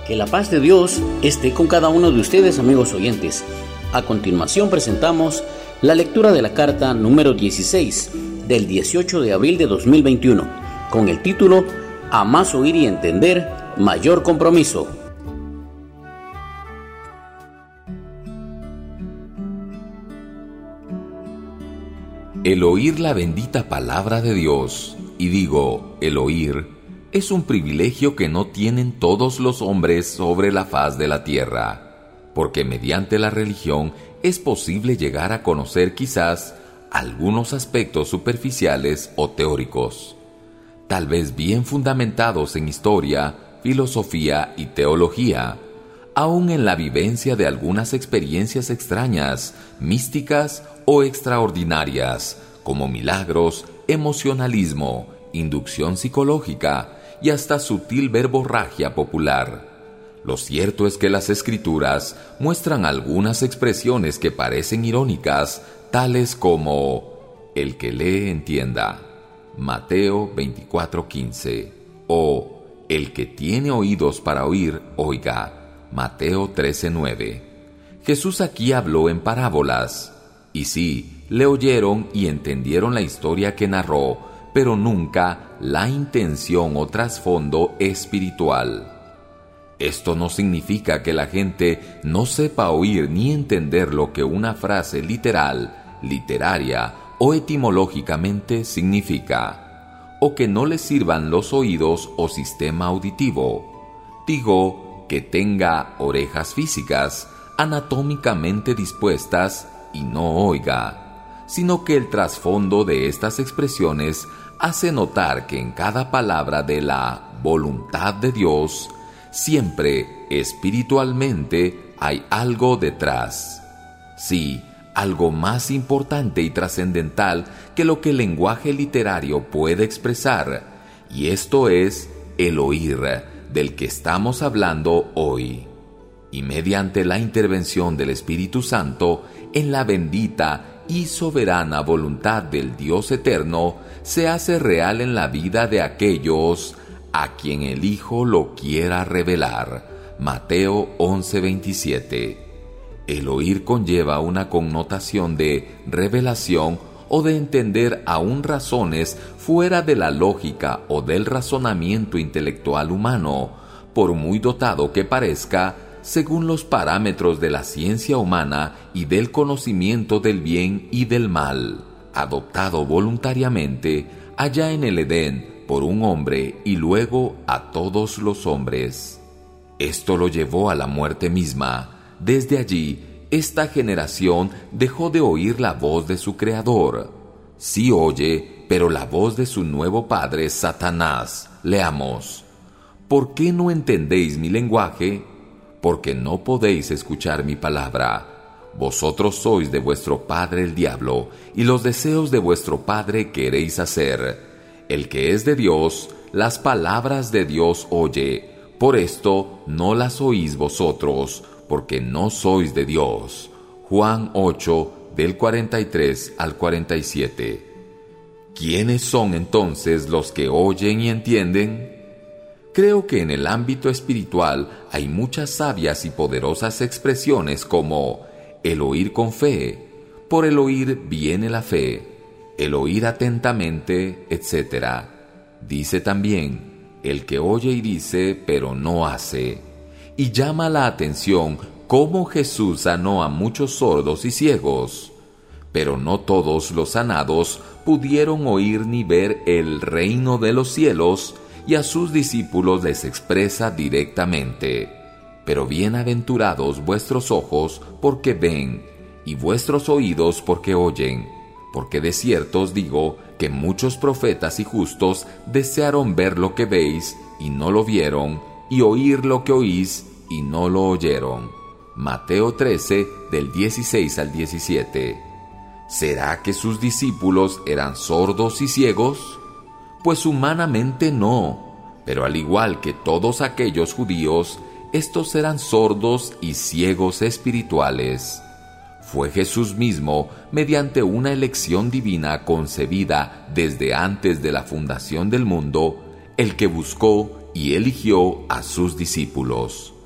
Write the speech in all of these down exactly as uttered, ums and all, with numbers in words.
Que la paz de Dios esté con cada uno de ustedes, amigos oyentes. A continuación presentamos la lectura de la carta número dieciséis del dieciocho de abril de dos mil veintiuno, con el título A más oír y entender, mayor compromiso. El oír la bendita palabra de Dios, y digo, el oír, es un privilegio que no tienen todos los hombres sobre la faz de la tierra, porque mediante la religión es posible llegar a conocer quizás algunos aspectos superficiales o teóricos, tal vez bien fundamentados en historia, filosofía y teología, aún en la vivencia de algunas experiencias extrañas, místicas o extraordinarias, como milagros, emocionalismo, inducción psicológica y hasta sutil verborragia popular. Lo cierto es que las Escrituras muestran algunas expresiones que parecen irónicas, tales como «el que lee entienda», Mateo veinticuatro quince, o «el que tiene oídos para oír, oiga», Mateo trece nueve. Jesús aquí habló en parábolas, y sí, le oyeron y entendieron la historia que narró, pero nunca la intención o trasfondo espiritual. Esto no significa que la gente no sepa oír ni entender lo que una frase literal, literaria o etimológicamente significa, o que no le sirvan los oídos o sistema auditivo. Digo, que tenga orejas físicas, anatómicamente dispuestas y no oiga, sino que el trasfondo de estas expresiones hace notar que en cada palabra de la voluntad de Dios, siempre espiritualmente hay algo detrás. Sí, algo más importante y trascendental que lo que el lenguaje literario puede expresar, y esto es el oír del que estamos hablando hoy. Y mediante la intervención del Espíritu Santo en la bendita y soberana voluntad del Dios eterno, se hace real en la vida de aquellos a quien el Hijo lo quiera revelar. Mateo once veintisiete. El oír conlleva una connotación de revelación o de entender aún razones fuera de la lógica o del razonamiento intelectual humano, por muy dotado que parezca, según los parámetros de la ciencia humana y del conocimiento del bien y del mal, adoptado voluntariamente allá en el Edén por un hombre y luego a todos los hombres. Esto lo llevó a la muerte misma. Desde allí, esta generación dejó de oír la voz de su Creador. Sí oye, pero la voz de su nuevo padre, Satanás. Leamos. ¿Por qué no entendéis mi lenguaje? Porque no podéis escuchar mi palabra. Vosotros sois de vuestro padre el diablo, y los deseos de vuestro padre queréis hacer. El que es de Dios, las palabras de Dios oye. Por esto no las oís vosotros, porque no sois de Dios. Juan ocho, del cuarenta y tres al cuarenta y siete. ¿Quiénes son entonces los que oyen y entienden? Creo que en el ámbito espiritual hay muchas sabias y poderosas expresiones como el oír con fe, por el oír viene la fe, el oír atentamente, etcétera. Dice también, el que oye y dice, pero no hace. Y llama la atención cómo Jesús sanó a muchos sordos y ciegos. Pero no todos los sanados pudieron oír ni ver el reino de los cielos, y a sus discípulos les expresa directamente: pero bienaventurados vuestros ojos porque ven, y vuestros oídos porque oyen, porque de cierto os digo que muchos profetas y justos desearon ver lo que veis y no lo vieron, y oír lo que oís y no lo oyeron. Mateo trece, del dieciséis al diecisiete. ¿Será que sus discípulos eran sordos y ciegos? Pues humanamente no, pero al igual que todos aquellos judíos, estos eran sordos y ciegos espirituales. Fue Jesús mismo, mediante una elección divina concebida desde antes de la fundación del mundo, el que buscó y eligió a sus discípulos.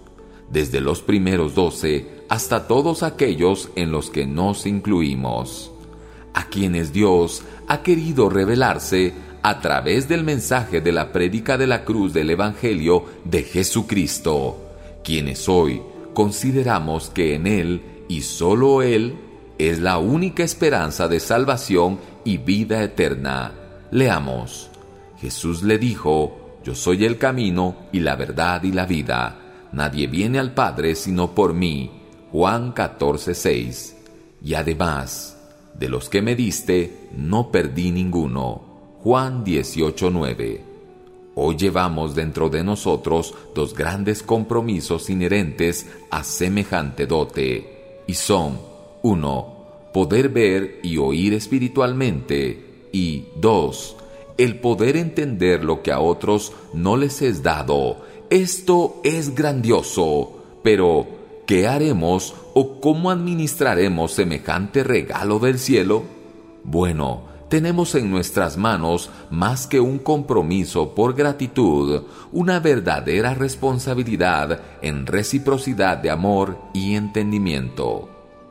desde los primeros doce hasta todos aquellos en los que nos incluimos, a quienes Dios ha querido revelarse a través del mensaje de la prédica de la cruz del Evangelio de Jesucristo, quienes hoy consideramos que en Él y solo Él es la única esperanza de salvación y vida eterna. Leamos. Jesús le dijo: Yo soy el camino y la verdad y la vida. Nadie viene al Padre sino por mí. Juan catorce seis. Y además, de los que me diste, no perdí ninguno. Juan dieciocho nueve. Hoy llevamos dentro de nosotros dos grandes compromisos inherentes a semejante dote, y son: uno, poder ver y oír espiritualmente, y dos, el poder entender lo que a otros no les es dado. Esto es grandioso, pero ¿qué haremos o cómo administraremos semejante regalo del cielo? Bueno, tenemos en nuestras manos más que un compromiso por gratitud, una verdadera responsabilidad en reciprocidad de amor y entendimiento.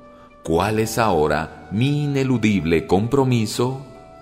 ¿Cuál es ahora mi ineludible compromiso?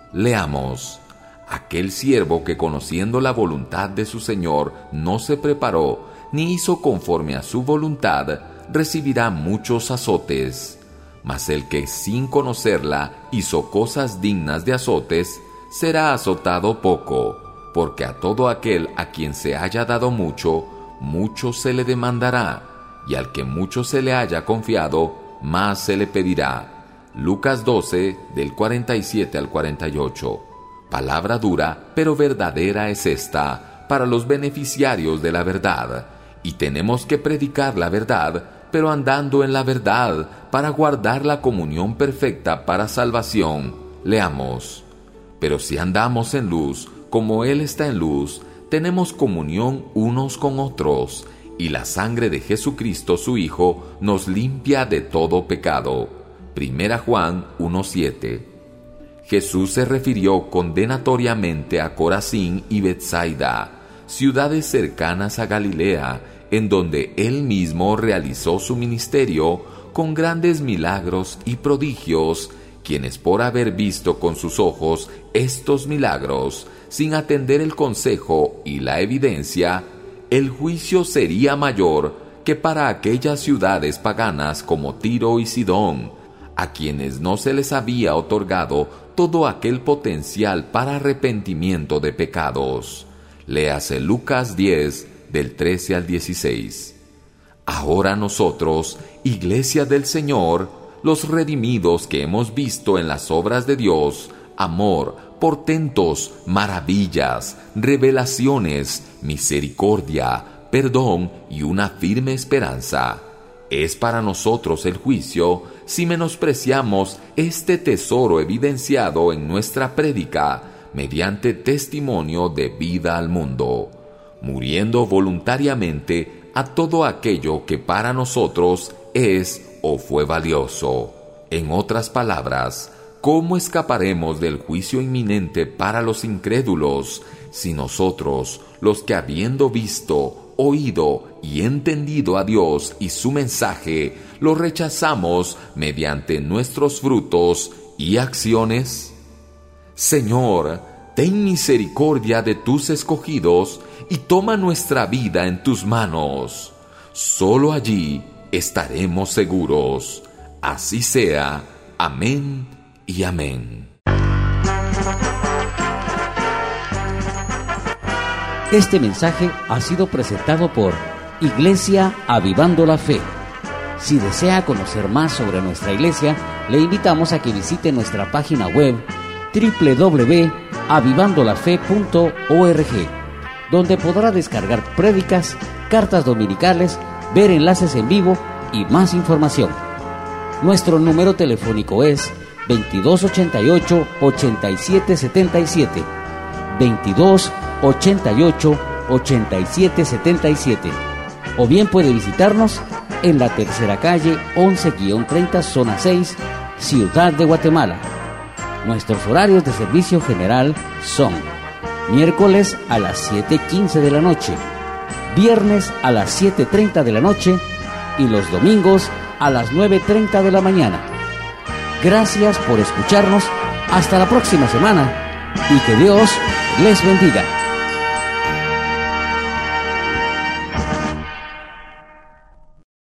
Leamos. Aquel siervo que, conociendo la voluntad de su Señor, no se preparó ni hizo conforme a su voluntad, recibirá muchos azotes. Mas el que sin conocerla hizo cosas dignas de azotes, será azotado poco, porque a todo aquel a quien se haya dado mucho, mucho se le demandará, y al que mucho se le haya confiado, más se le pedirá. Lucas doce, del cuarenta y siete al cuarenta y ocho. Palabra dura, pero verdadera es esta, para los beneficiarios de la verdad. Y tenemos que predicar la verdad, pero andando en la verdad, para guardar la comunión perfecta para salvación. Leamos. Pero si andamos en luz, como Él está en luz, tenemos comunión unos con otros, y la sangre de Jesucristo su Hijo nos limpia de todo pecado. Primera Juan uno siete. Jesús se refirió condenatoriamente a Corazín y Betsaida, ciudades cercanas a Galilea, en donde Él mismo realizó su ministerio con grandes milagros y prodigios, quienes por haber visto con sus ojos estos milagros, sin atender el consejo y la evidencia, el juicio sería mayor que para aquellas ciudades paganas como Tiro y Sidón, a quienes no se les había otorgado todo aquel potencial para arrepentimiento de pecados. Léase Lucas diez, del trece al dieciséis. Ahora nosotros, Iglesia del Señor, los redimidos que hemos visto en las obras de Dios, amor, portentos, maravillas, revelaciones, misericordia, perdón y una firme esperanza. Es para nosotros el juicio si menospreciamos este tesoro evidenciado en nuestra prédica mediante testimonio de vida al mundo, muriendo voluntariamente a todo aquello que para nosotros es o fue valioso. En otras palabras, ¿cómo escaparemos del juicio inminente para los incrédulos si nosotros, los que habiendo visto, oído y entendido a Dios y su mensaje, lo rechazamos mediante nuestros frutos y acciones? Señor, ten misericordia de tus escogidos y toma nuestra vida en tus manos. Solo allí estaremos seguros. Así sea. Amén y amén. Este mensaje ha sido presentado por Iglesia Avivando la Fe. Si desea conocer más sobre nuestra iglesia, le invitamos a que visite nuestra página web doble u doble u doble u punto avivando la fe punto org, donde podrá descargar prédicas, cartas dominicales, ver enlaces en vivo y más información. Nuestro número telefónico es veintidós ochenta y ocho, ochenta y siete setenta y siete, veintidós ochenta y ocho, ochenta y siete setenta y siete, o bien puede visitarnos en la tercera calle once treinta, zona seis, Ciudad de Guatemala. Nuestros horarios de servicio general son miércoles a las siete quince de la noche, viernes a las siete treinta de la noche y los domingos a las nueve treinta de la mañana. Gracias por escucharnos. Hasta la próxima semana y que Dios les bendiga.